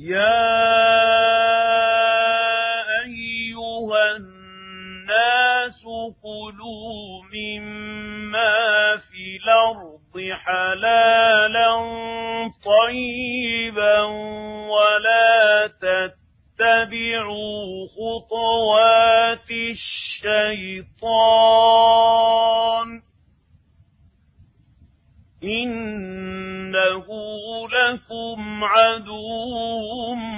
يا أيها الناس كلوا مما في الأرض حلالا طيبا ولا تتبعوا خطوات الشيطان إنه لكم عدو